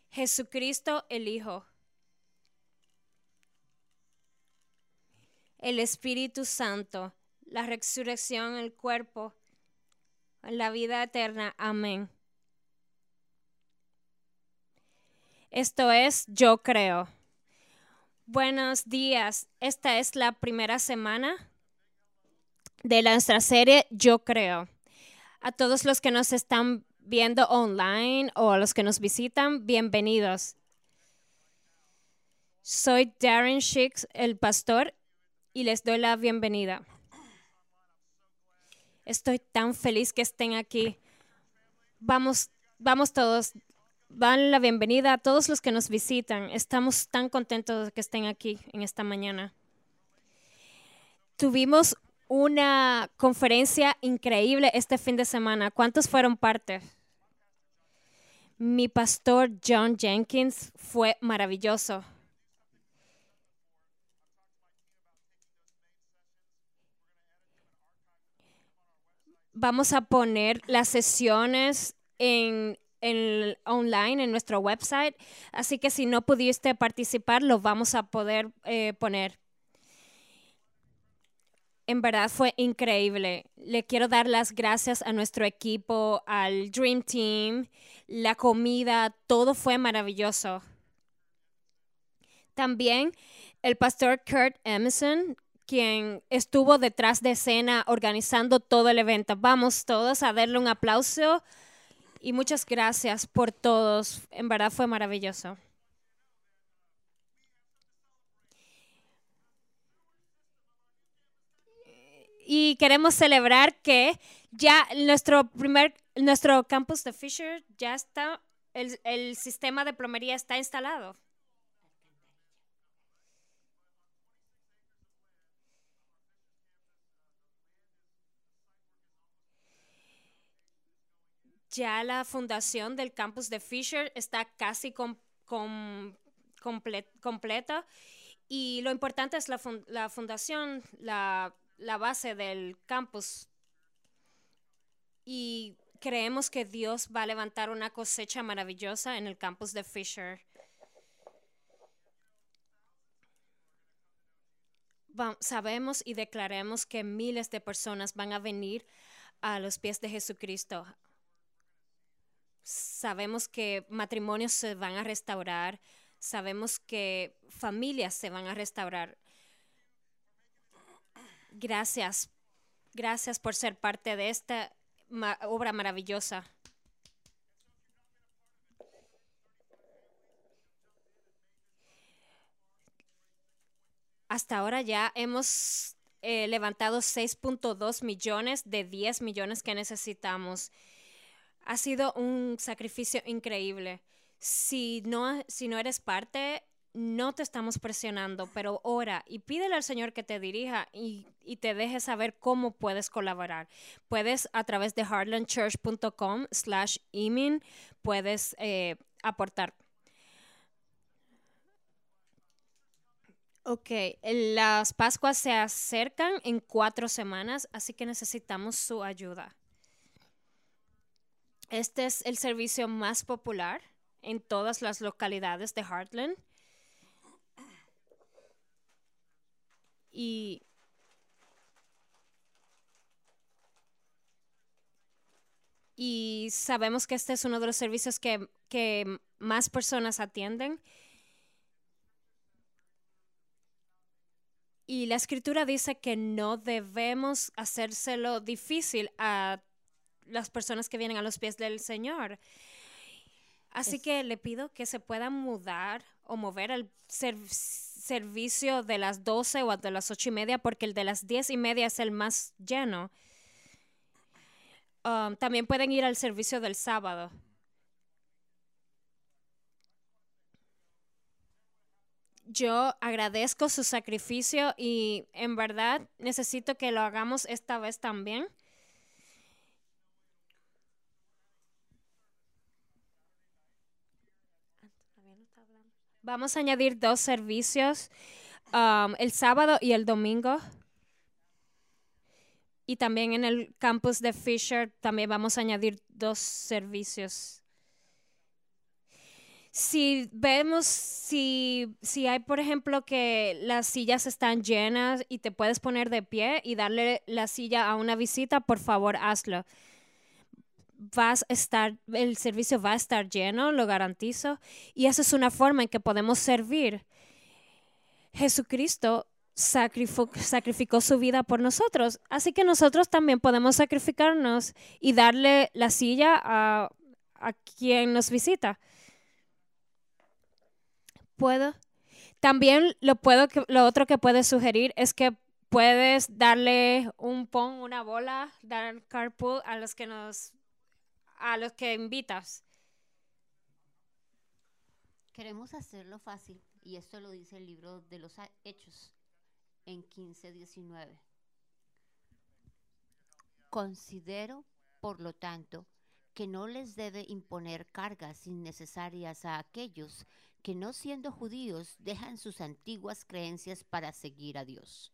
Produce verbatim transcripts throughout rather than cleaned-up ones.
Jesucristo el Hijo, el Espíritu Santo, la resurrección, el cuerpo, la vida eterna. Amén. Esto es Yo Creo. Buenos días. Esta es la primera semana de nuestra serie Yo Creo. A todos los que nos están viendo online o a los que nos visitan, bienvenidos. Soy Darren Shicks, el pastor, y les doy la bienvenida. Estoy tan feliz que estén aquí. Vamos, vamos todos. Dan la bienvenida a todos los que nos visitan. Estamos tan contentos de que estén aquí en esta mañana. Tuvimos una conferencia increíble este fin de semana. ¿Cuántos fueron parte? Mi pastor John Jenkins fue maravilloso. Vamos a poner las sesiones en En, online en nuestro website, así que si no pudiste participar, lo vamos a poder eh, poner. En verdad fue increíble. Le quiero dar las gracias a nuestro equipo, al Dream Team, la comida, todo fue maravilloso. También el pastor Kurt Emerson, quien estuvo detrás de escena organizando todo el evento. Vamos todos a darle un aplauso. Y muchas gracias por todos. En verdad fue maravilloso. Y queremos celebrar que ya nuestro primer, nuestro campus de Fisher ya está, el, el sistema de plomería está instalado. Ya la fundación del campus de Fisher está casi com, com, comple, completa y lo importante es la, fun, la fundación, la, la base del campus. Y creemos que Dios va a levantar una cosecha maravillosa en el campus de Fisher. Va, sabemos y declaremos que miles de personas van a venir a los pies de Jesucristo. Sabemos que matrimonios se van a restaurar, sabemos que familias se van a restaurar. Gracias, gracias por ser parte de esta ma- obra maravillosa. Hasta ahora ya hemos eh, levantado seis punto dos millones de diez millones que necesitamos. Ha sido un sacrificio increíble. Si no, si no eres parte, no te estamos presionando, pero ora y pídele al Señor que te dirija y, y te deje saber cómo puedes colaborar. Puedes a través de heartlandchurch punto com slash imin, puedes eh, aportar. Ok, las Pascuas se acercan en cuatro semanas, así que necesitamos su ayuda. Este es el servicio más popular en todas las localidades de Heartland. Y, y sabemos que este es uno de los servicios que, que más personas atienden. Y la escritura dice que no debemos hacérselo difícil a las personas que vienen a los pies del Señor. Así es. Que le pido que se puedan mudar o mover al ser, servicio de las doce o de las ocho y media, porque el de las diez y media es el más lleno. Um, también pueden ir al servicio del sábado. Yo agradezco su sacrificio y en verdad necesito que lo hagamos esta vez también. Vamos a añadir dos servicios, um, el sábado y el domingo. Y también en el campus de Fisher también vamos a añadir dos servicios. Si vemos, si, si hay, por ejemplo, que las sillas están llenas y te puedes poner de pie y darle la silla a una visita, por favor, hazlo. Vas a estar, el servicio va a estar lleno, lo garantizo. Y esa es una forma en que podemos servir. Jesucristo sacrificó, sacrificó su vida por nosotros, así que nosotros también podemos sacrificarnos y darle la silla a, a quien nos visita. Puedo. También lo, puedo, lo otro que puedes sugerir es que puedes darle un pon, una bola, dar carpool a los que nos, a los que invitas. Queremos hacerlo fácil, y esto lo dice el libro de los Hechos en quince diecinueve. Considero, por lo tanto, que no les debe imponer cargas innecesarias a aquellos que, no siendo judíos, dejan sus antiguas creencias para seguir a Dios.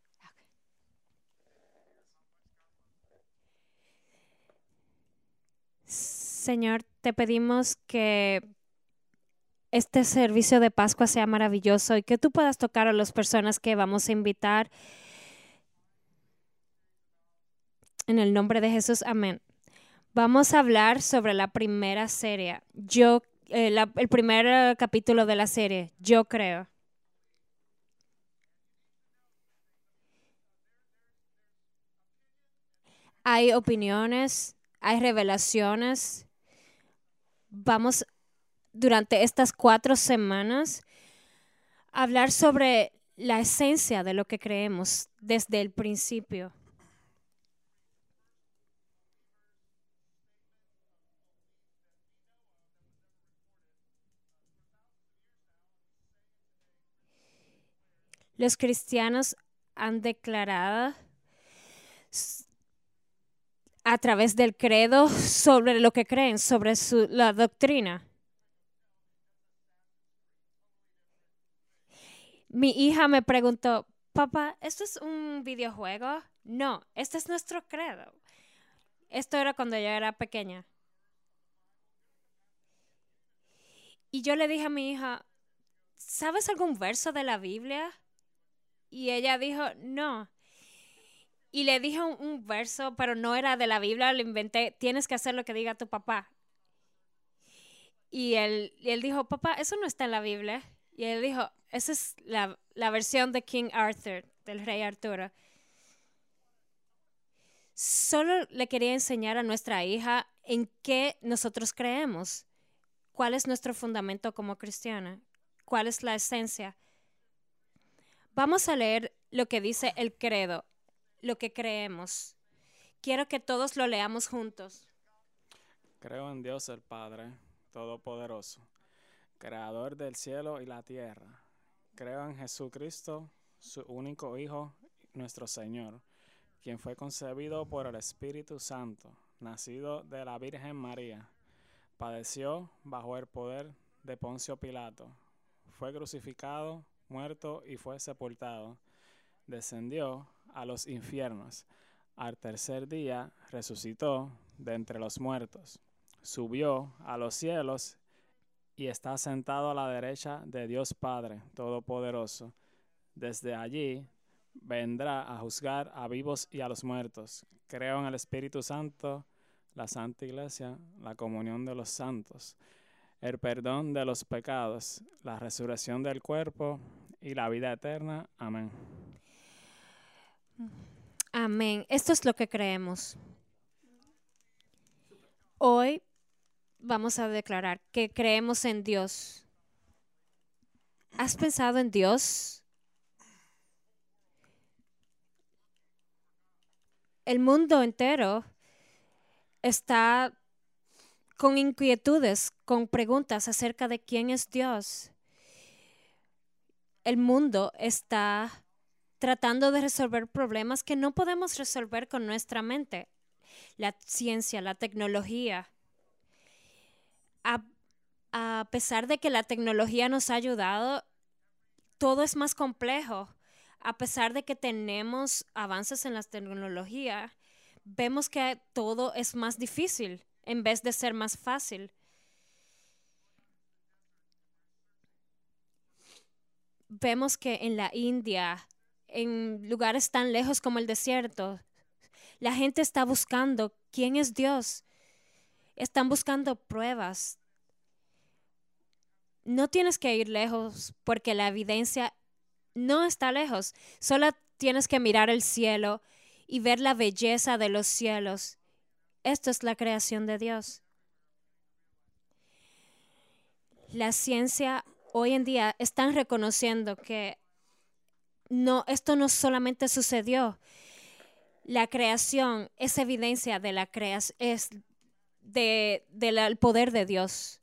Señor, te pedimos que este servicio de Pascua sea maravilloso y que tú puedas tocar a las personas que vamos a invitar. En el nombre de Jesús, amén. Vamos a hablar sobre la primera serie. Yo, eh, la, el primer uh, capítulo de la serie, Yo Creo. Hay opiniones, hay revelaciones. Vamos durante estas cuatro semanas a hablar sobre la esencia de lo que creemos desde el principio. Los cristianos han declarado a través del credo sobre lo que creen, sobre su, la doctrina. Mi hija me preguntó, papá, ¿esto es un videojuego? No, este es nuestro credo. Esto era cuando yo era pequeña. Y yo le dije a mi hija, ¿sabes algún verso de la Biblia? Y ella dijo, no. Y le dije un, un verso, pero no era de la Biblia, lo inventé, tienes que hacer lo que diga tu papá. Y él, y él dijo, papá, eso no está en la Biblia. Y él dijo, esa es la, la versión de King Arthur, del rey Arturo. Solo le quería enseñar a nuestra hija en qué nosotros creemos, cuál es nuestro fundamento como cristiana, cuál es la esencia. Vamos a leer lo que dice el credo, lo que creemos. Quiero que todos lo leamos juntos. Creo en Dios el Padre Todopoderoso, Creador del cielo y la tierra. Creo en Jesucristo, su único Hijo, nuestro Señor, quien fue concebido por el Espíritu Santo, nacido de la Virgen María. Padeció bajo el poder de Poncio Pilato. Fue crucificado, muerto y fue sepultado. Descendió a los infiernos. Al tercer día resucitó de entre los muertos. Subió a los cielos y está sentado a la derecha de Dios Padre Todopoderoso. Desde allí vendrá a juzgar a vivos y a los muertos. Creo en el Espíritu Santo, la Santa Iglesia, la comunión de los santos, el perdón de los pecados, la resurrección del cuerpo y la vida eterna. Amén. Amén. Esto es lo que creemos. Hoy vamos a declarar que creemos en Dios. ¿Has pensado en Dios? El mundo entero está con inquietudes, con preguntas acerca de quién es Dios. El mundo está tratando de resolver problemas que no podemos resolver con nuestra mente. La ciencia, la tecnología. A, a pesar de que la tecnología nos ha ayudado, todo es más complejo. A pesar de que tenemos avances en la tecnología, vemos que todo es más difícil en vez de ser más fácil. vemos que en la India, en lugares tan lejos como el desierto, la gente está buscando quién es Dios. Están buscando pruebas. No tienes que ir lejos porque la evidencia no está lejos. Solo tienes que mirar el cielo y ver la belleza de los cielos. Esto es la creación de Dios. La ciencia hoy en día están reconociendo que no, esto no solamente sucedió. La creación es evidencia de la creación, es de, del poder de Dios.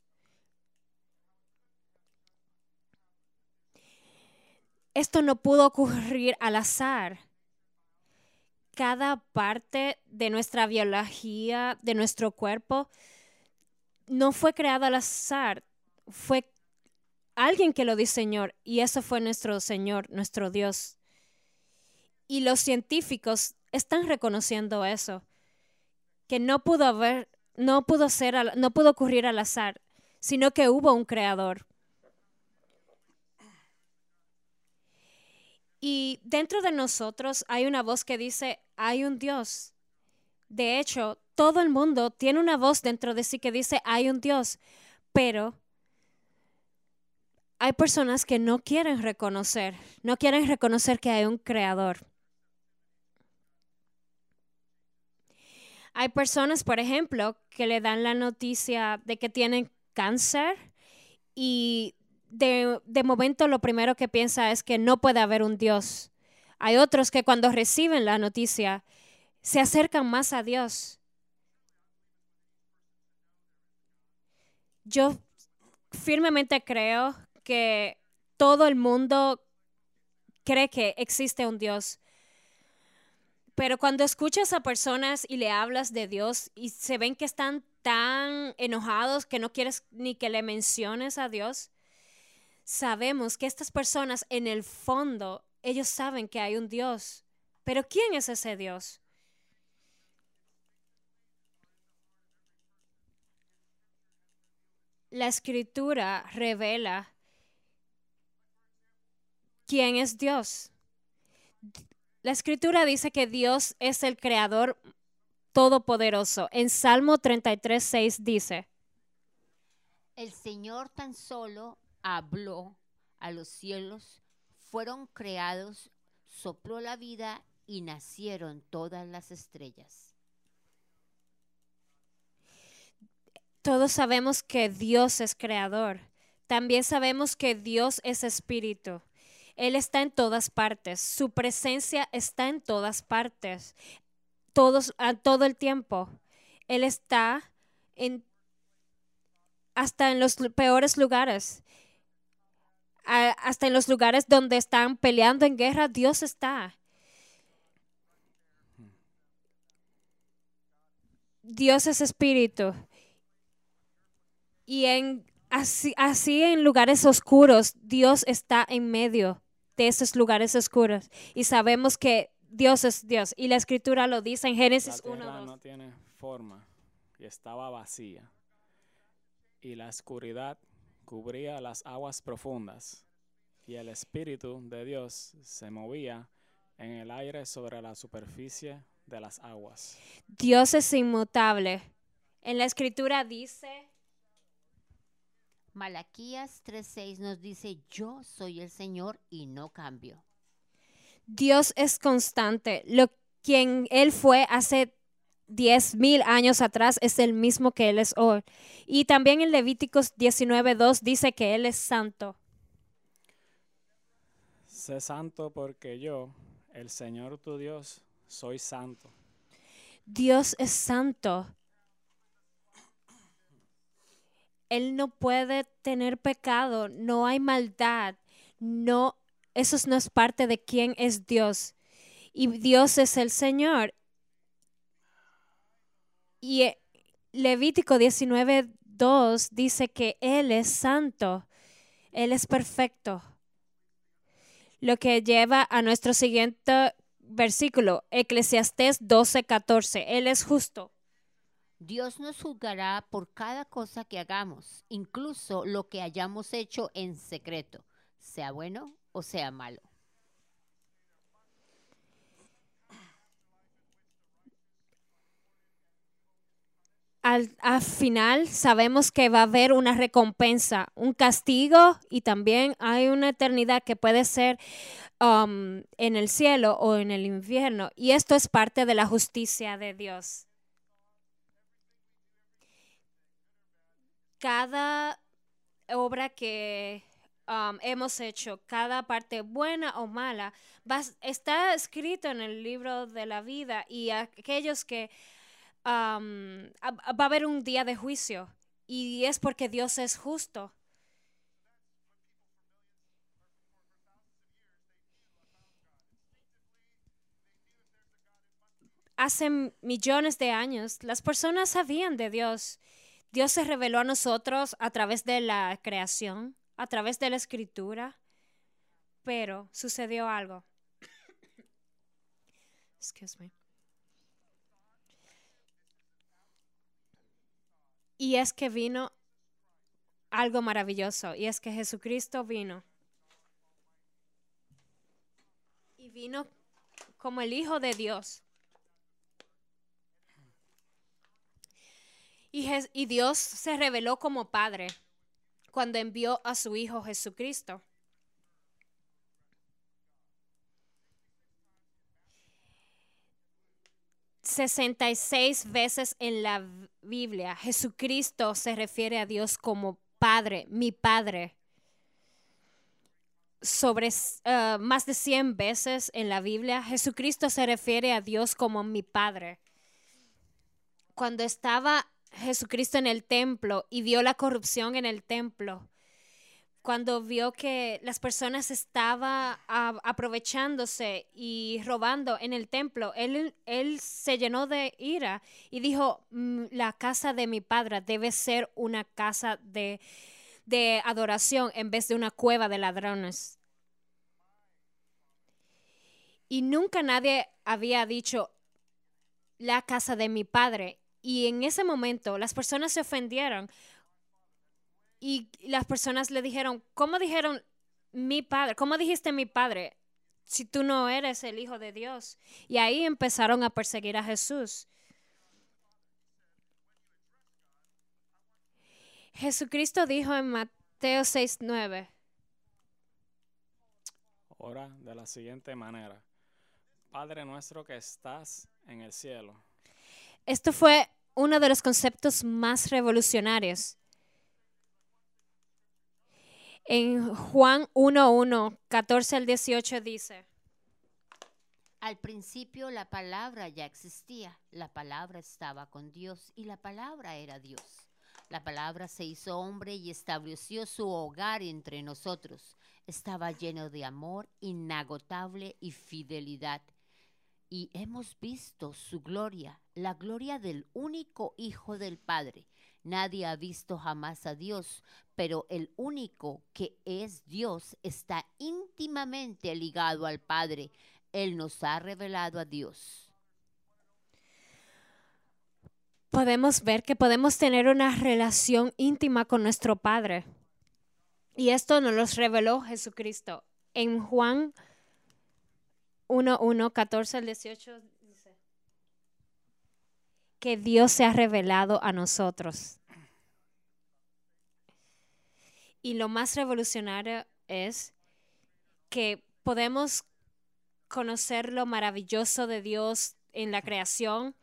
Esto no pudo ocurrir al azar. Cada parte de nuestra biología, de nuestro cuerpo, no fue creada al azar. Fue alguien que lo diseñó y eso fue nuestro Señor, nuestro Dios. Y los científicos están reconociendo eso, que no pudo haber, no pudo ser, no pudo ocurrir al azar, sino que hubo un creador. Y dentro de nosotros hay una voz que dice, hay un Dios. De hecho, todo el mundo tiene una voz dentro de sí que dice, hay un Dios, pero hay personas que no quieren reconocer, no quieren reconocer que hay un creador. Hay personas, por ejemplo, que le dan la noticia de que tienen cáncer y de, de momento lo primero que piensa es que no puede haber un Dios. Hay otros que cuando reciben la noticia se acercan más a Dios. Yo firmemente creo que todo el mundo cree que existe un Dios. Pero cuando escuchas a personas y le hablas de Dios y se ven que están tan enojados que no quieres ni que le menciones a Dios, sabemos que estas personas en el fondo, ellos saben que hay un Dios. Pero ¿quién es ese Dios? La Escritura revela quién es Dios. La Escritura dice que Dios es el Creador todopoderoso. En Salmo treinta y tres, seis dice, el Señor tan solo habló a los cielos, fueron creados, sopló la vida y nacieron todas las estrellas. Todos sabemos que Dios es creador. También sabemos que Dios es espíritu. Él está en todas partes. Su presencia está en todas partes. Todos, a todo el tiempo. Él está en, hasta en los peores lugares. A, hasta en los lugares donde están peleando en guerra, Dios está. Dios es espíritu. Y en, así, así en lugares oscuros, Dios está en medio de esos lugares oscuros. Y sabemos que Dios es Dios. Y la Escritura lo dice en Génesis uno, La tierra dos. no tiene forma y estaba vacía. Y la oscuridad cubría las aguas profundas. Y el Espíritu de Dios se movía en el aire sobre la superficie de las aguas. Dios es inmutable. En la Escritura dice... Malaquías tres seis nos dice, yo soy el Señor y no cambio. Dios es constante. Lo quien Él fue hace diez mil años atrás es el mismo que Él es hoy. Y también en Levíticos diecinueve dos dice que Él es santo. Sé santo porque yo, el Señor tu Dios, soy santo. Dios es santo. Él no puede tener pecado, no hay maldad, no, eso no es parte de quién es Dios. Y Dios es el Señor. Y Levítico diecinueve dos dice que Él es santo, Él es perfecto. Lo que lleva a nuestro siguiente versículo, Eclesiastés doce catorce, Él es justo. Dios nos juzgará por cada cosa que hagamos, incluso lo que hayamos hecho en secreto, sea bueno o sea malo. Al, al final sabemos que va a haber una recompensa, un castigo y también hay una eternidad que puede ser um, en el cielo o en el infierno. Y esto es parte de la justicia de Dios. Cada obra que um, hemos hecho, cada parte buena o mala, va, está escrito en el libro de la vida y aquellos que um, va a haber un día de juicio y es porque Dios es justo. Hace millones de años las personas sabían de Dios. Dios se reveló a nosotros a través de la creación, a través de la escritura, pero sucedió algo. Excuse me. Y es que vino algo maravilloso, y es que Jesucristo vino. Y vino como el Hijo de Dios. Y, y Dios se reveló como Padre cuando envió a su Hijo Jesucristo. sesenta y seis veces en la Biblia Jesucristo se refiere a Dios como Padre, mi Padre. Sobre uh, más de cien veces en la Biblia Jesucristo se refiere a Dios como mi Padre. Cuando estaba Jesucristo en el templo y vio la corrupción en el templo, cuando vio que las personas estaban uh, aprovechándose y robando en el templo, él, él se llenó de ira y dijo, la casa de mi padre debe ser una casa de, de adoración en vez de una cueva de ladrones. Y nunca nadie había dicho la casa de mi padre. Y en ese momento las personas se ofendieron. Y las personas le dijeron, ¿cómo dijeron mi padre? ¿Cómo dijiste mi padre si tú no eres el Hijo de Dios? Y ahí empezaron a perseguir a Jesús. Jesucristo dijo en Mateo seis nueve. Ora de la siguiente manera. Padre nuestro que estás en el cielo. Esto fue uno de los conceptos más revolucionarios. En Juan uno uno, catorce al dieciocho dice: Al principio la palabra ya existía, la palabra estaba con Dios y la palabra era Dios. La palabra se hizo hombre y estableció su hogar entre nosotros. Estaba lleno de amor inagotable y fidelidad. Y hemos visto su gloria, la gloria del único Hijo del Padre. Nadie ha visto jamás a Dios, pero el único que es Dios está íntimamente ligado al Padre. Él nos ha revelado a Dios. Podemos ver que podemos tener una relación íntima con nuestro Padre. Y esto nos lo reveló Jesucristo. En Juan uno uno, catorce al dieciocho dice que Dios se ha revelado a nosotros. Y lo más revolucionario es que podemos conocer lo maravilloso de Dios en la creación.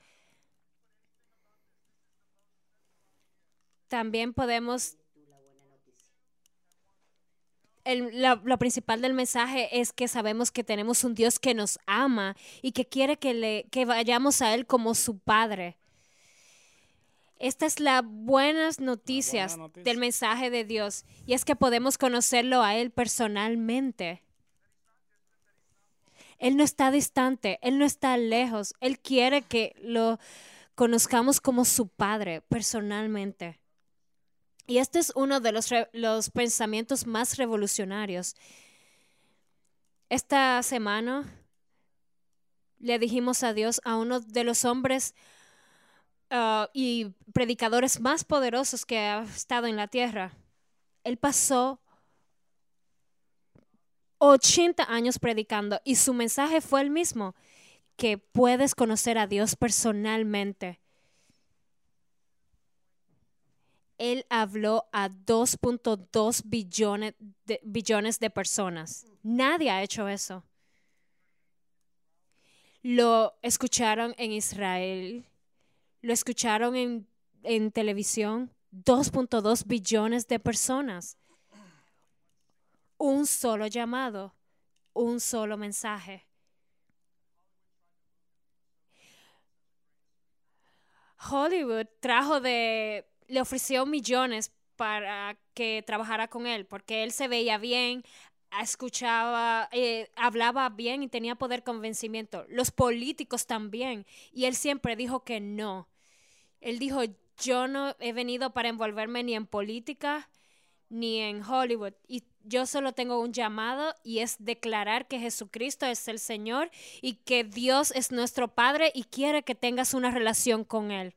También podemos... El, lo, lo principal del mensaje es que sabemos que tenemos un Dios que nos ama y que quiere que, le, que vayamos a Él como su Padre. Esta es la buenas noticias buena noticia. del mensaje de Dios, y es que podemos conocerlo a Él personalmente. Él no está distante, Él no está lejos. Él quiere que lo conozcamos como su Padre personalmente. Y este es uno de los, los pensamientos más revolucionarios. Esta semana le dijimos a Dios a uno de los hombres uh, y predicadores más poderosos que ha estado en la tierra. Él pasó ochenta años predicando y su mensaje fue el mismo, que puedes conocer a Dios personalmente. Él habló a dos punto dos billones de, billones de personas. Nadie ha hecho eso. Lo escucharon en Israel, lo escucharon en, en televisión, dos punto dos billones de personas. Un solo llamado, un solo mensaje. Hollywood trajo de, le ofreció millones para que trabajara con él, porque él se veía bien, escuchaba, eh, hablaba bien y tenía poder convencimiento. Los políticos también, y él siempre dijo que no. Él dijo, yo no he venido para envolverme ni en política ni en Hollywood, y yo solo tengo un llamado, y es declarar que Jesucristo es el Señor y que Dios es nuestro Padre y quiere que tengas una relación con Él.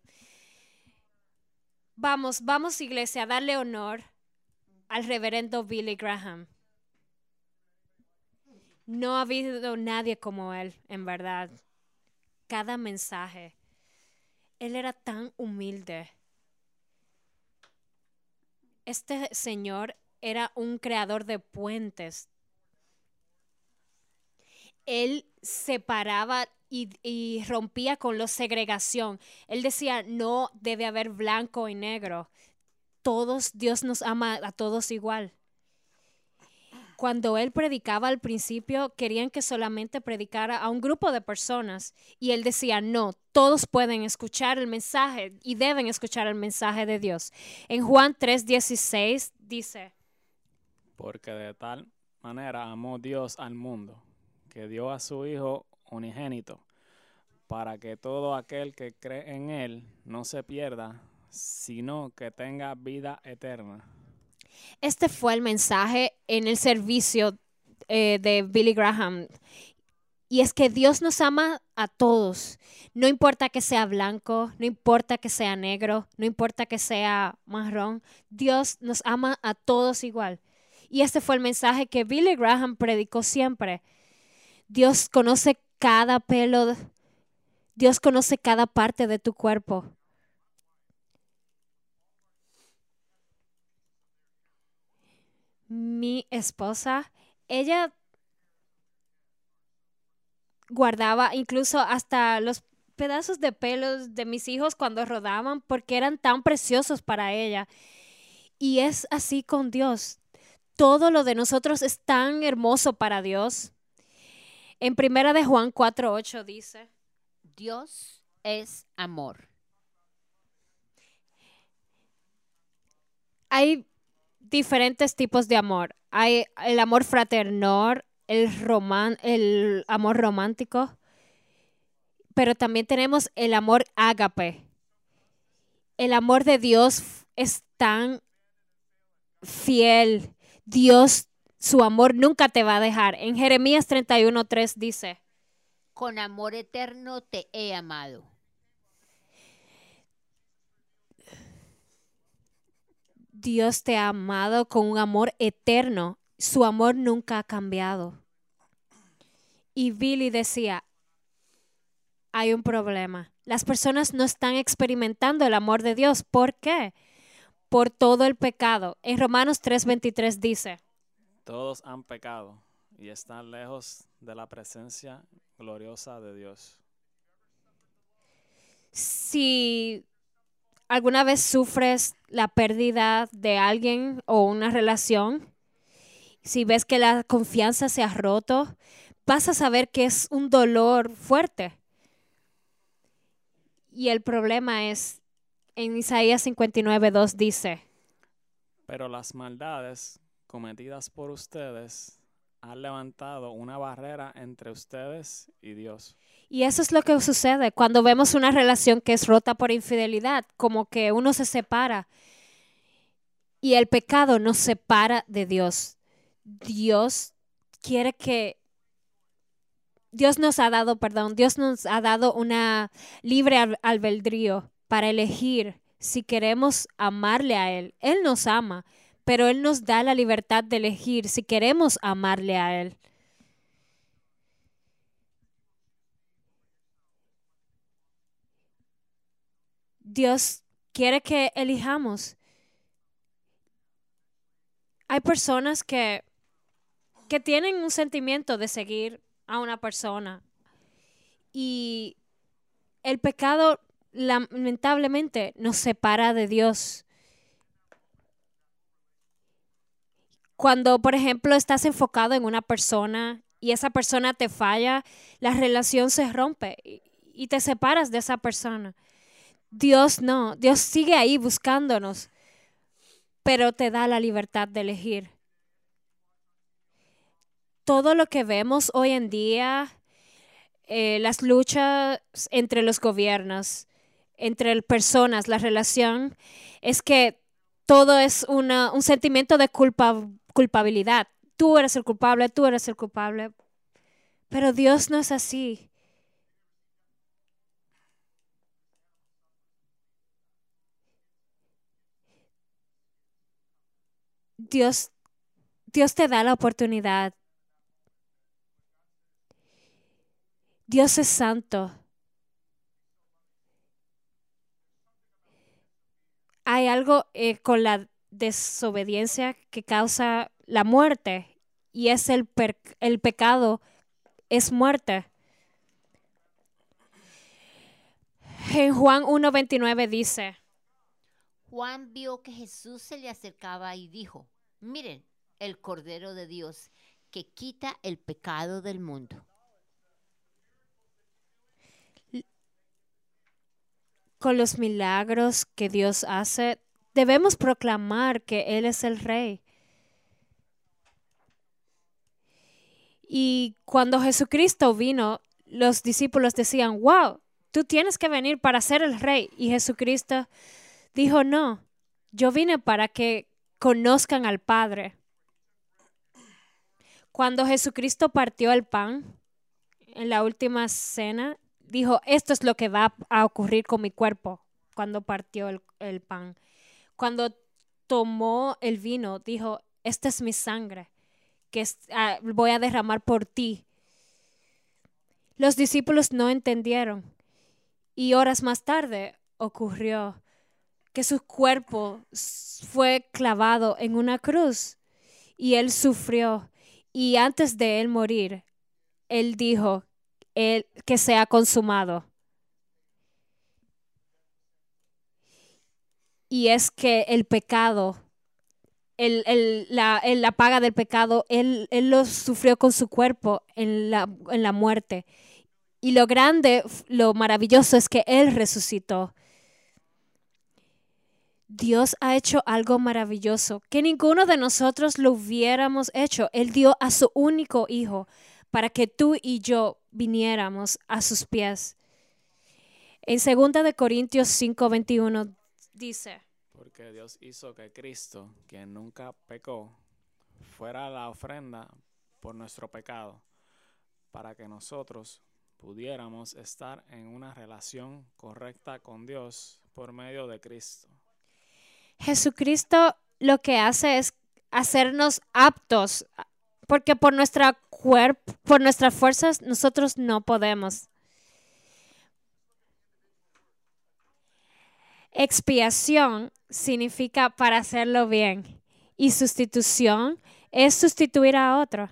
Vamos, vamos iglesia, a darle honor al reverendo Billy Graham. No ha habido nadie como él, en verdad. Cada mensaje. Él era tan humilde. Este señor era un creador de puentes. Él separaba y, y rompía con la segregación. Él decía, no debe haber blanco y negro. Todos, Dios nos ama a todos igual. Cuando él predicaba al principio, querían que solamente predicara a un grupo de personas. Y él decía, no, todos pueden escuchar el mensaje y deben escuchar el mensaje de Dios. En Juan tres dieciséis dice, porque de tal manera amó Dios al mundo, que dio a su Hijo unigénito, para que todo aquel que cree en Él no se pierda, sino que tenga vida eterna. Este fue el mensaje en el servicio eh, de Billy Graham. Y es que Dios nos ama a todos. No importa que sea blanco, no importa que sea negro, no importa que sea marrón. Dios nos ama a todos igual. Y este fue el mensaje que Billy Graham predicó siempre. Dios conoce cada pelo, Dios conoce cada parte de tu cuerpo. Mi esposa, ella guardaba incluso hasta los pedazos de pelos de mis hijos cuando rodaban porque eran tan preciosos para ella. Y es así con Dios. Todo lo de nosotros es tan hermoso para Dios. En primera de Juan cuatro ocho dice, Dios es amor. Hay diferentes tipos de amor. Hay el amor fraternal, el, roman, el amor romántico, pero también tenemos el amor ágape. El amor de Dios es tan fiel. Dios, su amor nunca te va a dejar. En Jeremías treinta y uno tres dice, con amor eterno te he amado. Dios te ha amado con un amor eterno. Su amor nunca ha cambiado. Y Billy decía, hay un problema. Las personas no están experimentando el amor de Dios. ¿Por qué? Por todo el pecado. En Romanos tres veintitrés dice, todos han pecado y están lejos de la presencia gloriosa de Dios. Si alguna vez sufres la pérdida de alguien o una relación, si ves que la confianza se ha roto, vas a saber que es un dolor fuerte. Y el problema es, en Isaías cincuenta y nueve dos dice, pero las maldades cometidas por ustedes han levantado una barrera entre ustedes y Dios. Y eso es lo que sucede cuando vemos una relación que es rota por infidelidad, como que uno se separa y el pecado nos separa de Dios. Dios quiere que, Dios nos ha dado, perdón, Dios nos ha dado una libre albedrío para elegir si queremos amarle a Él. Él nos ama, pero Él nos da la libertad de elegir si queremos amarle a Él. Dios quiere que elijamos. Hay personas que, que tienen un sentimiento de seguir a una persona y el pecado lamentablemente nos separa de Dios. Cuando, por ejemplo, estás enfocado en una persona y esa persona te falla, la relación se rompe y, y te separas de esa persona. Dios no, Dios sigue ahí buscándonos, pero te da la libertad de elegir. Todo lo que vemos hoy en día, eh, las luchas entre los gobiernos, entre personas, la relación, es que todo es una, un sentimiento de culpa, culpabilidad. Tú eres el culpable, tú eres el culpable. Pero Dios no es así. Dios, Dios te da la oportunidad. Dios es santo. Hay algo eh, con la desobediencia que causa la muerte y es el, per- el pecado, es muerte. En Juan uno veintinueve dice, Juan vio que Jesús se le acercaba y dijo, miren, el Cordero de Dios que quita el pecado del mundo. con los milagros que Dios hace, debemos proclamar que Él es el Rey. Y cuando Jesucristo vino, los discípulos decían, wow, tú tienes que venir para ser el Rey. Y Jesucristo dijo, no, yo vine para que conozcan al Padre. Cuando Jesucristo partió el pan en la última cena, dijo, esto es lo que va a ocurrir con mi cuerpo cuando partió el, el pan. Cuando tomó el vino, dijo, esta es mi sangre que es, uh, voy a derramar por ti. Los discípulos no entendieron y horas más tarde ocurrió que su cuerpo fue clavado en una cruz y él sufrió. Y antes de él morir, él dijo él, que sea consumado. Y es que el pecado, el, el, la, el, la paga del pecado, él, él lo sufrió con su cuerpo en la, en la muerte. Y lo grande, lo maravilloso es que él resucitó. Dios ha hecho algo maravilloso que ninguno de nosotros lo hubiéramos hecho. Él dio a su único hijo para que tú y yo viniéramos a sus pies. En segunda de Corintios cinco veintiuno dice, porque Dios hizo que Cristo, quien nunca pecó, fuera la ofrenda por nuestro pecado, para que nosotros pudiéramos estar en una relación correcta con Dios por medio de Cristo. Jesucristo lo que hace es hacernos aptos, porque por nuestra cuerpo, por nuestras fuerzas nosotros no podemos. Expiación significa para hacerlo bien y sustitución es sustituir a otro.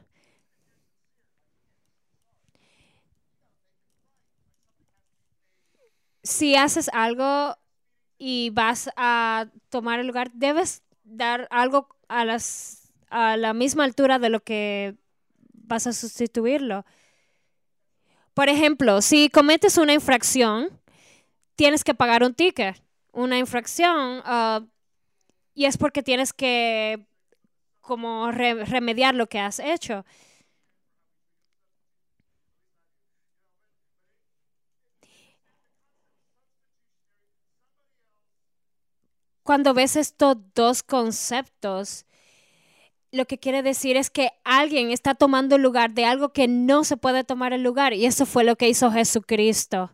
Si haces algo y vas a tomar el lugar, debes dar algo a, las, a la misma altura de lo que vas a sustituirlo. Por ejemplo, si cometes una infracción, tienes que pagar un ticket. Una infracción uh, y es porque tienes que como re- remediar lo que has hecho. Cuando ves estos dos conceptos, lo que quiere decir es que alguien está tomando el lugar de algo que no se puede tomar el lugar, y eso fue lo que hizo Jesucristo.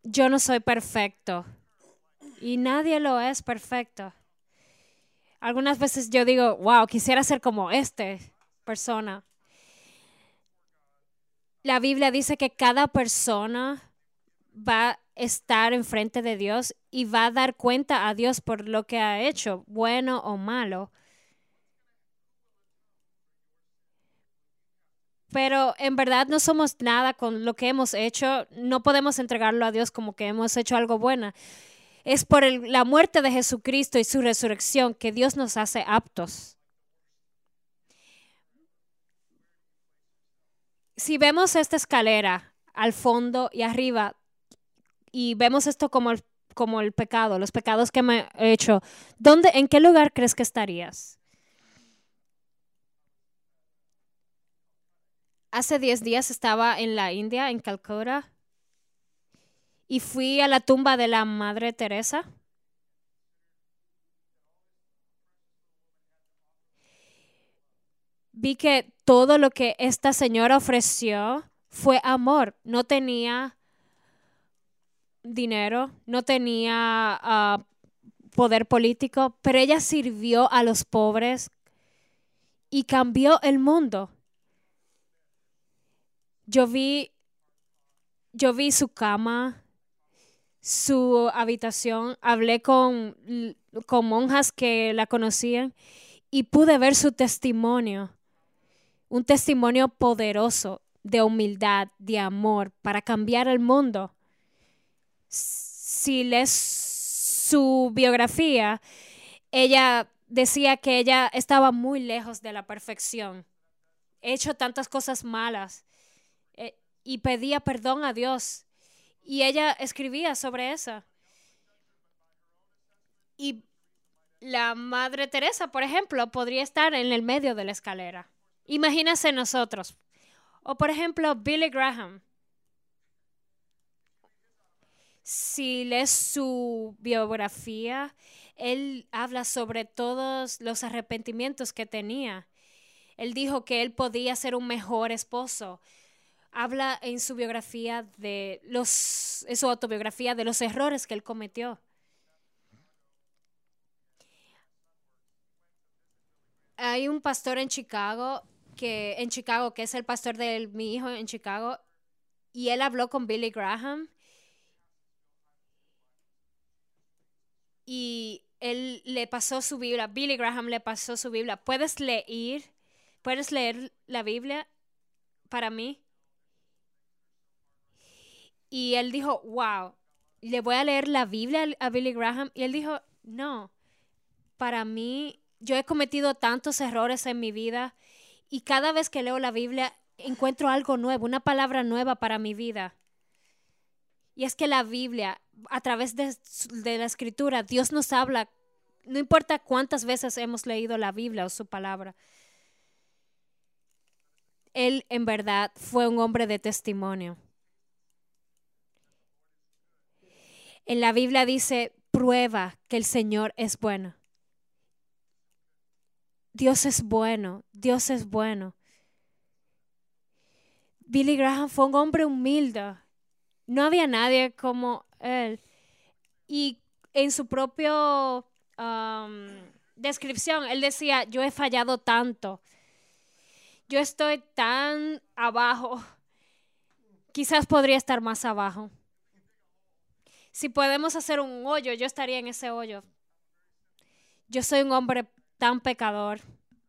yo no soy perfecto y nadie lo es perfecto. Algunas veces yo digo, wow, quisiera ser como esta persona. La Biblia dice que cada persona va a estar enfrente de Dios y va a dar cuenta a Dios por lo que ha hecho, bueno o malo. Pero en verdad no somos nada con lo que hemos hecho. No podemos entregarlo a Dios como que hemos hecho algo bueno. Es por el- la muerte de Jesucristo y su resurrección que Dios nos hace aptos. Si vemos esta escalera al fondo y arriba y vemos esto como el, como el pecado, los pecados que me he hecho, ¿dónde, en qué lugar crees que estarías? Hace diez días estaba en la India, en Calcuta, y fui a la tumba de la Madre Teresa. Vi que todo lo que esta señora ofreció fue amor. No tenía dinero, no tenía uh, poder político, pero ella sirvió a los pobres y cambió el mundo. Yo vi, yo vi su cama, su habitación, hablé con, con monjas que la conocían y pude ver su testimonio, un testimonio poderoso de humildad, de amor, para cambiar el mundo. Si lees su biografía, ella decía que ella estaba muy lejos de la perfección. He hecho tantas cosas malas eh, y pedía perdón a Dios. Y ella escribía sobre eso. Y la Madre Teresa, por ejemplo, podría estar en el medio de la escalera. Imagínense nosotros. O por ejemplo, Billy Graham. Si lees su biografía, él habla sobre todos los arrepentimientos que tenía. Él dijo que él podía ser un mejor esposo. Habla en su biografía de los, en su autobiografía de los errores que él cometió. Hay un pastor en Chicago que en Chicago que es el pastor de mi hijo en Chicago y él habló con Billy Graham y él le pasó su Biblia. Billy Graham le pasó su Biblia. ¿Puedes leer? ¿Puedes leer la Biblia para mí? Y él dijo, wow, le voy a leer la Biblia a Billy Graham. Y él dijo, no, para mí, yo he cometido tantos errores en mi vida y cada vez que leo la Biblia encuentro algo nuevo, una palabra nueva para mi vida. Y es que la Biblia, a través de, de la Escritura, Dios nos habla, no importa cuántas veces hemos leído la Biblia o su palabra. Él en verdad fue un hombre de testimonio. En la Biblia dice, prueba que el Señor es bueno. Dios es bueno, Dios es bueno. Billy Graham fue un hombre humilde. No había nadie como él. Y en su propia um, descripción, él decía, yo he fallado tanto. Yo estoy tan abajo. Quizás podría estar más abajo. Si podemos hacer un hoyo, yo estaría en ese hoyo. Yo soy un hombre tan pecador.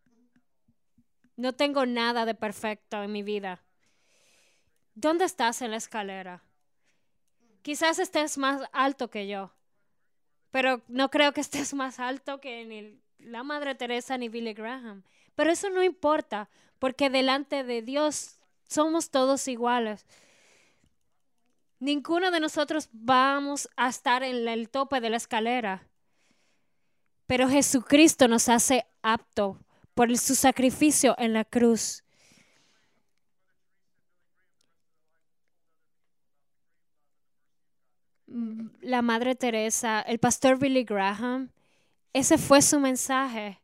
No tengo nada de perfecto en mi vida. ¿Dónde estás en la escalera? Quizás estés más alto que yo, pero no creo que estés más alto que ni la Madre Teresa ni Billy Graham. Pero eso no importa, porque delante de Dios somos todos iguales. Ninguno de nosotros vamos a estar en el tope de la escalera. Pero Jesucristo nos hace apto por su sacrificio en la cruz. La Madre Teresa, el pastor Billy Graham, ese fue su mensaje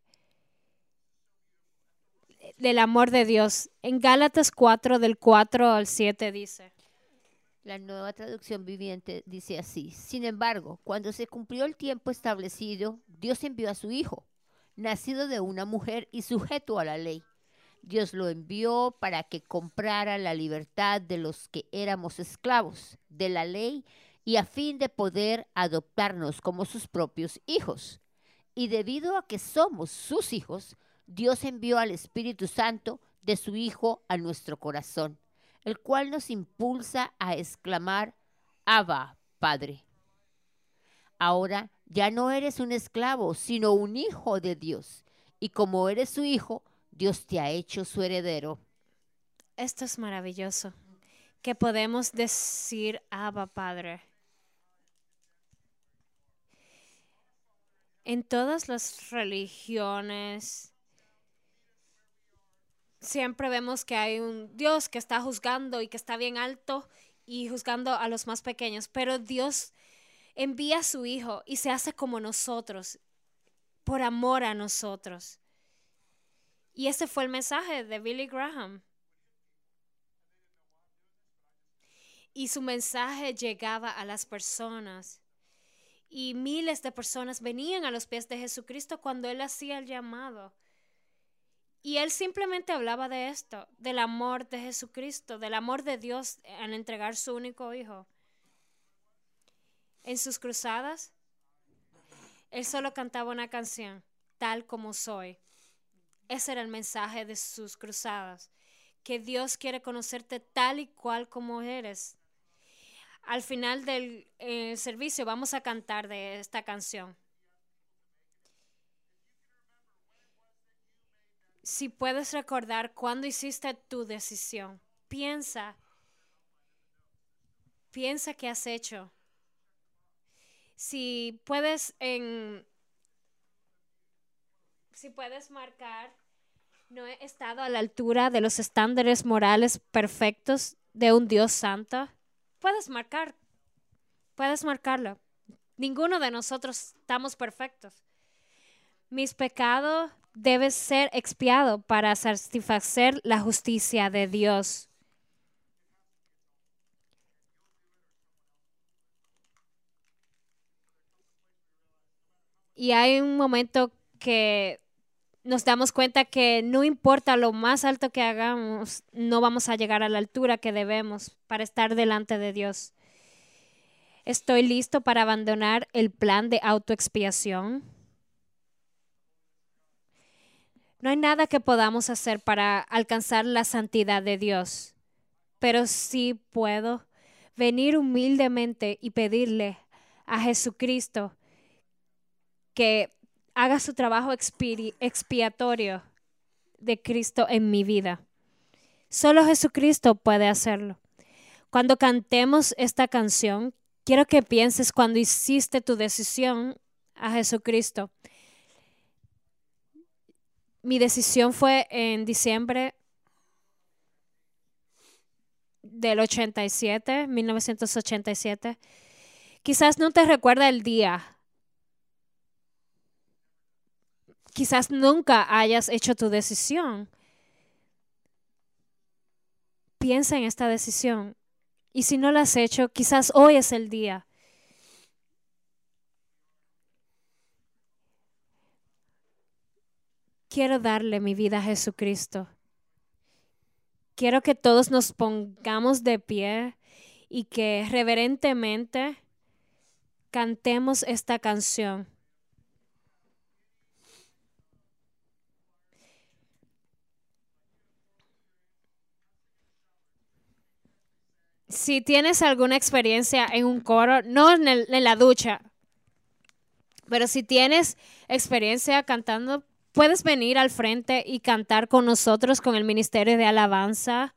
del amor de Dios. En Gálatas cuatro, del cuatro al siete dice. La Nueva Traducción Viviente dice así: sin embargo, cuando se cumplió el tiempo establecido, Dios envió a su Hijo, nacido de una mujer y sujeto a la ley. Dios lo envió para que comprara la libertad de los que éramos esclavos de la ley y a fin de poder adoptarnos como sus propios hijos. Y debido a que somos sus hijos, Dios envió al Espíritu Santo de su Hijo a nuestro corazón, el cual nos impulsa a exclamar: Abba, Padre. Ahora ya no eres un esclavo, sino un hijo de Dios. Y como eres su hijo, Dios te ha hecho su heredero. Esto es maravilloso, que podemos decir Abba, Padre. En todas las religiones siempre vemos que hay un Dios que está juzgando y que está bien alto y juzgando a los más pequeños, pero Dios envía a su Hijo y se hace como nosotros, por amor a nosotros. Y ese fue el mensaje de Billy Graham. Y su mensaje llegaba a las personas. Y miles de personas venían a los pies de Jesucristo cuando Él hacía el llamado. Y Él simplemente hablaba de esto, del amor de Jesucristo, del amor de Dios al entregar su único Hijo. En sus cruzadas, Él solo cantaba una canción, tal como soy. Ese era el mensaje de sus cruzadas, que Dios quiere conocerte tal y cual como eres. Al final del eh, servicio vamos a cantar de esta canción. Si puedes recordar cuándo hiciste tu decisión, piensa, piensa qué has hecho. Si puedes en, si puedes marcar, no he estado a la altura de los estándares morales perfectos de un Dios santo, puedes marcar, puedes marcarlo. Ninguno de nosotros estamos perfectos. Mis pecados deben ser expiados para satisfacer la justicia de Dios. Y hay un momento que nos damos cuenta que no importa lo más alto que hagamos, no vamos a llegar a la altura que debemos para estar delante de Dios. ¿Estoy listo para abandonar el plan de autoexpiación? No hay nada que podamos hacer para alcanzar la santidad de Dios, pero sí puedo venir humildemente y pedirle a Jesucristo que haga su trabajo expi- expiatorio de Cristo en mi vida. Solo Jesucristo puede hacerlo. Cuando cantemos esta canción, quiero que pienses cuando hiciste tu decisión a Jesucristo. Mi decisión fue en diciembre del ochenta y siete, mil novecientos ochenta y siete. Quizás no te recuerda el día. Quizás nunca hayas hecho tu decisión. Piensa en esta decisión. Y si no la has hecho, quizás hoy es el día. Quiero darle mi vida a Jesucristo. Quiero que todos nos pongamos de pie y que reverentemente cantemos esta canción. Si tienes alguna experiencia en un coro, no en, el, en la ducha, pero si tienes experiencia cantando, puedes venir al frente y cantar con nosotros con el Ministerio de Alabanza.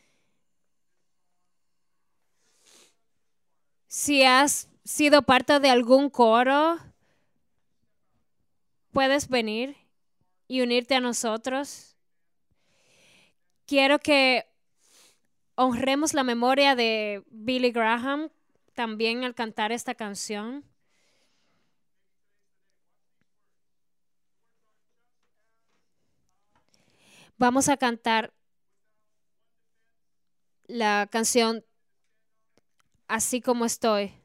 Si has sido parte de algún coro, puedes venir y unirte a nosotros. Quiero que honremos la memoria de Billy Graham también al cantar esta canción. Vamos a cantar la canción así como estoy,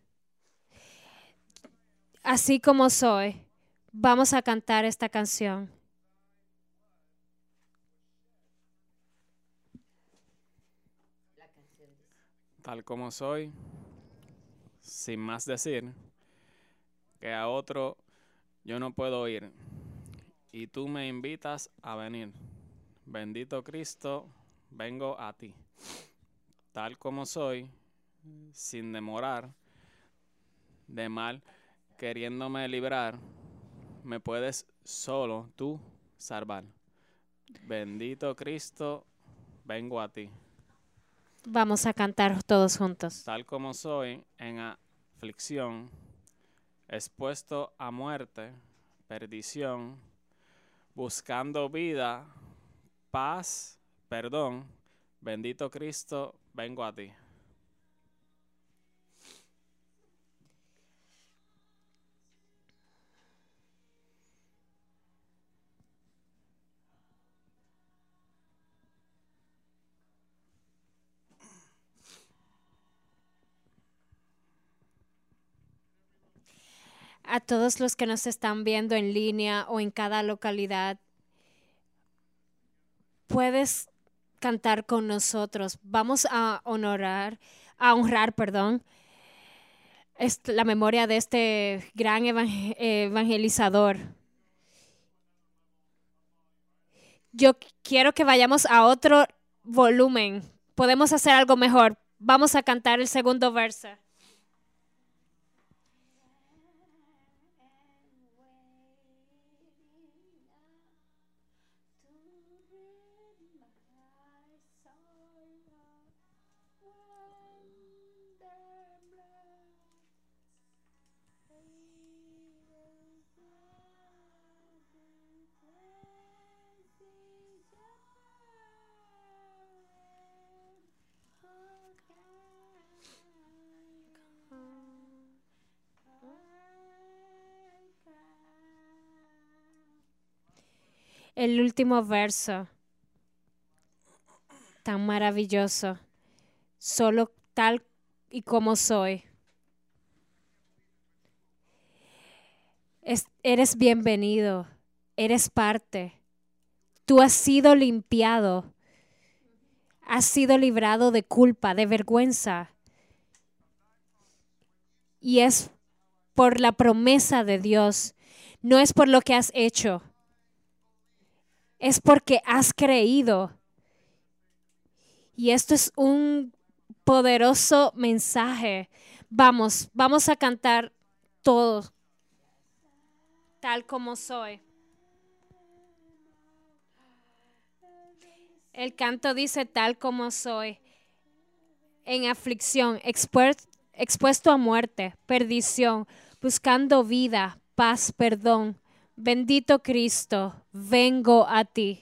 así como soy, vamos a cantar esta canción. Tal como soy, sin más decir, que a otro yo no puedo ir, y tú me invitas a venir. Bendito Cristo, vengo a ti. Tal como soy, sin demorar, de mal queriéndome librar, me puedes solo tú salvar. Bendito Cristo, vengo a ti. Vamos a cantar todos juntos. Tal como soy, en aflicción, expuesto a muerte, perdición, buscando vida, paz, perdón, bendito Cristo, vengo a ti. A todos los que nos están viendo en línea o en cada localidad, puedes cantar con nosotros. Vamos a honorar, a honrar, perdón, est- la memoria de este gran evang- evangelizador. Yo qu- quiero que vayamos a otro volumen. Podemos hacer algo mejor. Vamos a cantar el segundo verso. El último verso, tan maravilloso, solo tal y como soy. Es- eres bienvenido, eres parte. Tú has sido limpiado, has sido librado de culpa, de vergüenza. Y es por la promesa de Dios, no es por lo que has hecho. Es porque has creído. Y esto es un poderoso mensaje. Vamos, vamos a cantar todos, tal como soy. El canto dice tal como soy, en aflicción, expuer- expuesto a muerte, perdición, buscando vida, paz, perdón. Bendito Cristo, vengo a ti.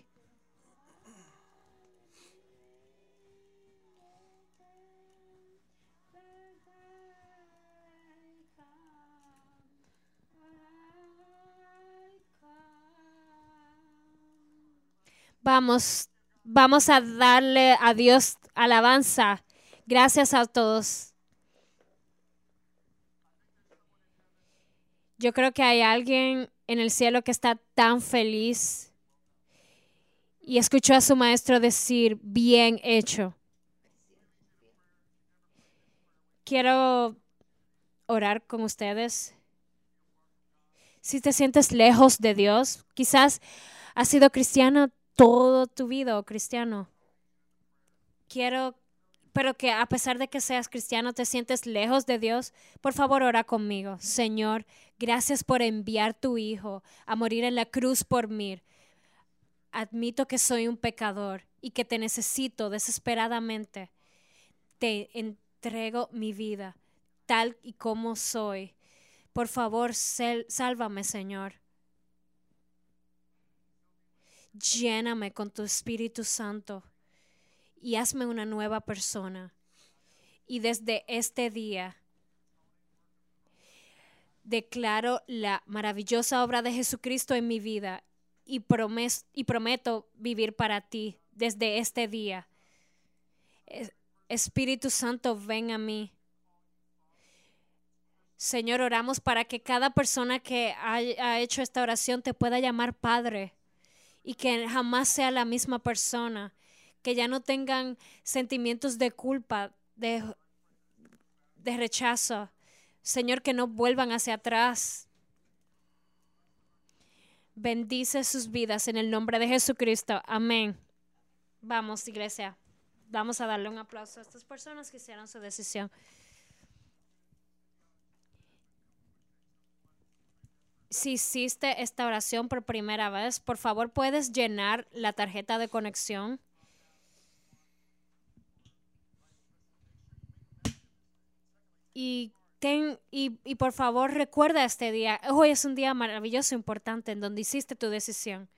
Vamos, vamos a darle a Dios alabanza. Gracias a todos. Yo creo que hay alguien en el cielo que está tan feliz y escuchó a su maestro decir, bien hecho. Quiero orar con ustedes. Si te sientes lejos de Dios, quizás has sido cristiano toda tu vida o cristiano. Quiero, pero que a pesar de que seas cristiano, te sientes lejos de Dios, por favor ora conmigo. Señor, gracias por enviar tu Hijo a morir en la cruz por mí. Admito que soy un pecador y que te necesito desesperadamente. Te entrego mi vida tal y como soy. Por favor, sel- sálvame, Señor. Lléname con tu Espíritu Santo y hazme una nueva persona. Y desde este día declaro la maravillosa obra de Jesucristo en mi vida y, promes- y prometo vivir para ti desde este día. Es- Espíritu Santo, ven a mí. Señor, oramos para que cada persona que ha, ha hecho esta oración te pueda llamar Padre y que jamás sea la misma persona, que ya no tengan sentimientos de culpa, de, de rechazo. Señor, que no vuelvan hacia atrás. Bendice sus vidas en el nombre de Jesucristo. Amén. Vamos, iglesia. Vamos a darle un aplauso a estas personas que hicieron su decisión. Si hiciste esta oración por primera vez, por favor, puedes llenar la tarjeta de conexión. Y, ten, y, y por favor, recuerda este día. Hoy es un día maravilloso, importante, en donde hiciste tu decisión.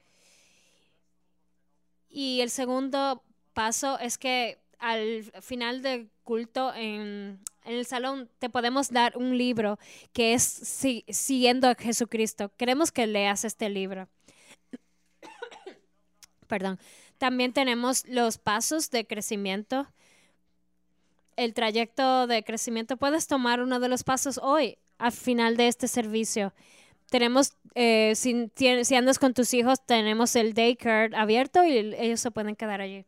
Y el segundo paso es que al final del culto en, en el salón te podemos dar un libro que es si, Siguiendo a Jesucristo. Queremos que leas este libro. Perdón. También tenemos los pasos de crecimiento. El trayecto de crecimiento. Puedes tomar uno de los pasos hoy al final de este servicio. Tenemos, eh, si, si andas con tus hijos, tenemos el daycare abierto y ellos se pueden quedar allí.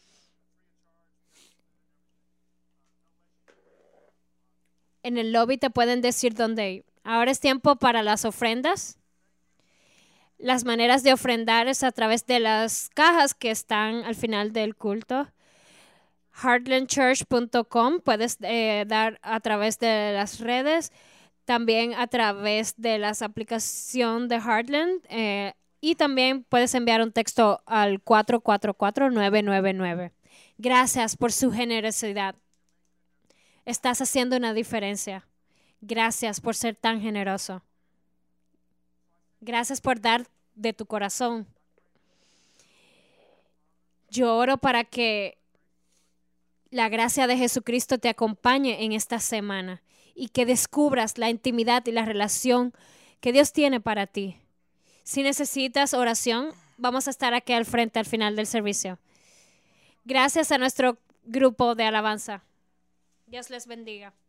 En el lobby te pueden decir dónde ir. Ahora es tiempo para las ofrendas. Las maneras de ofrendar es a través de las cajas que están al final del culto. heartland church punto com puedes eh, dar a través de las redes. También a través de la aplicación de Heartland eh, y también puedes enviar un texto al cuatro cuatro cuatro, nueve nueve nueve. Gracias por su generosidad. Estás haciendo una diferencia. Gracias por ser tan generoso. Gracias por dar de tu corazón. Yo oro para que la gracia de Jesucristo te acompañe en esta semana y que descubras la intimidad y la relación que Dios tiene para ti. Si necesitas oración, vamos a estar aquí al frente al final del servicio. Gracias a nuestro grupo de alabanza. Dios les bendiga.